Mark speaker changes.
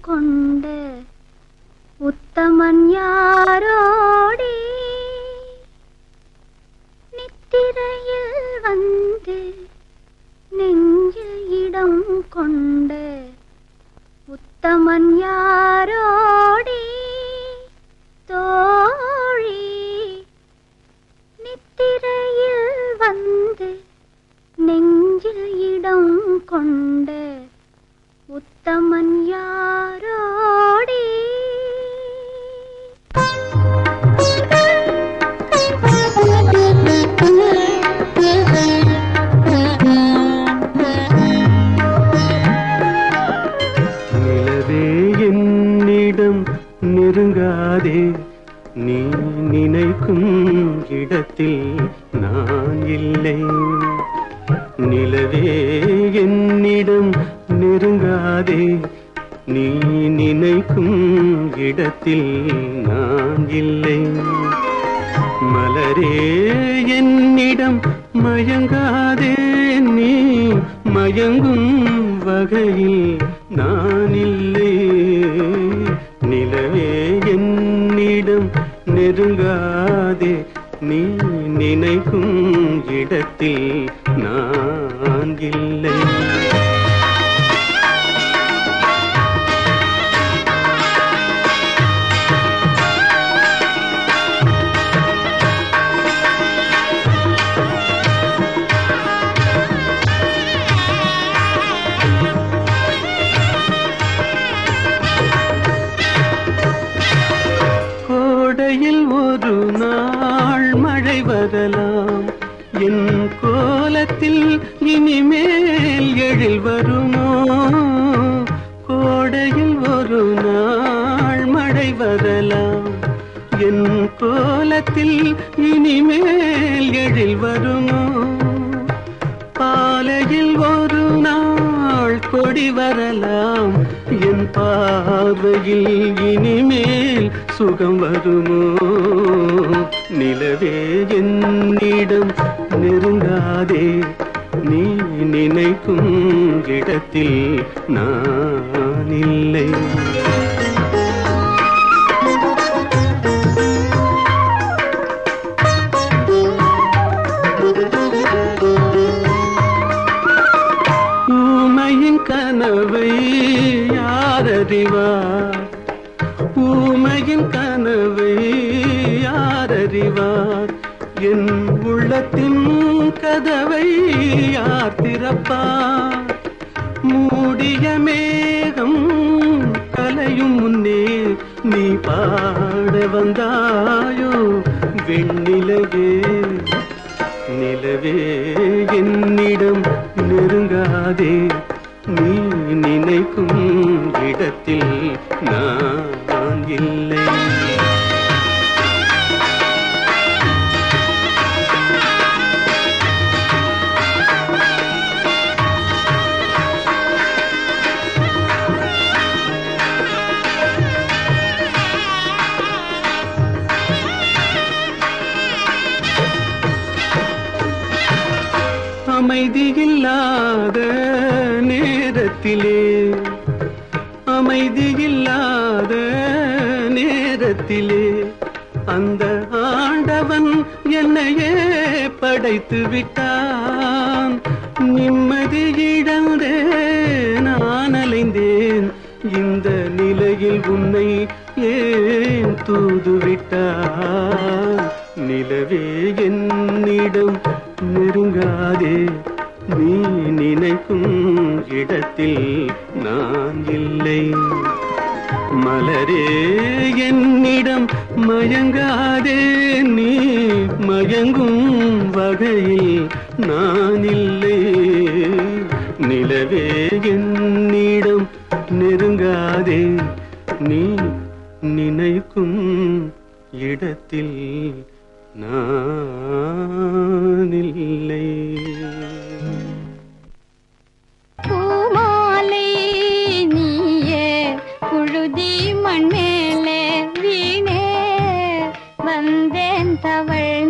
Speaker 1: கொண்ட உத்தமன் யாரோடி நித்திரையில் வந்து நெஞ்சில் இடம் கொண்ட உத்தமன் யாரோடி தோழி நித்திரையில் வந்து நெஞ்சில் இடம் கொண்ட உத்தமன் யாரோடி
Speaker 2: நிலவே என்னிடம் நெருங்காதே நீ நினைக்கும் இடத்தில் நான் இல்லை நிலவே என்னிடம் நெருங்காதே நீ நினைக்கும் இடத்தில் நான் இல்லை மலரே என்னிடம் மயங்காதே நீ மயங்கும் வகையில் நான் இல்லை நிலவே என்னிடம் நெருங்காதே நீ நினைக்கும் இடத்தில் நான் இல்லை கோடையில் ஒரு நாள் மழை வரலாம் என் கோலத்தில் இனிமேல் எழில் வருமோ கோடையில் ஒரு நாள் மழை வரலாம் என் கோலத்தில் இனிமேல் எழில் வருமோ பாலையில் ஒரு நாள் கொடி வரலாம் என் பார்வையில் இனிமேல் சுகம் வருமோ நிலவே என்னிடம் நெருங்காதே நீ நினைக்கும் இடத்தில் நான் இல்லை ஊமையின் கனவை யாரறிவார் ஊமையின் கனவை யாரறிவார் என் உள்ளத்தின் கதவை யார் திறப்பார் மூடிய மேகம் கலையும் முன்னே நீ பாட வந்தாயோ வெண்ணிலவே நிலவே என்னிடம் நெருங்காதே நீ நினைக்கும் இடத்தில் நான் இல்லை அமைதியில்லாத நேரத்திலே அமைதியில்லாத நேரத்திலே அந்த ஆண்டவன் என்னையே படைத்து விட்டான் நிம்மதி இழந்தே நான் அலைந்தேன் இந்த நிலையில் உன்னை ஏன் தூதுவிட்டான் நிலவே என்னிடம் நெருங்காதே நீ நினைக்கும் இடத்தில் நான் இல்லை மலரே என்னிடம் மயங்காதே நீ மயங்கும் வகையில் நான் இல்லை நிலவே என்னிடம் நெருங்காதே நீ நினைக்கும் இடத்தில் நான் இல்லை
Speaker 1: பூமாலை நீயே புழுதி மண்மேலே வீணே வந்தேன் தவள்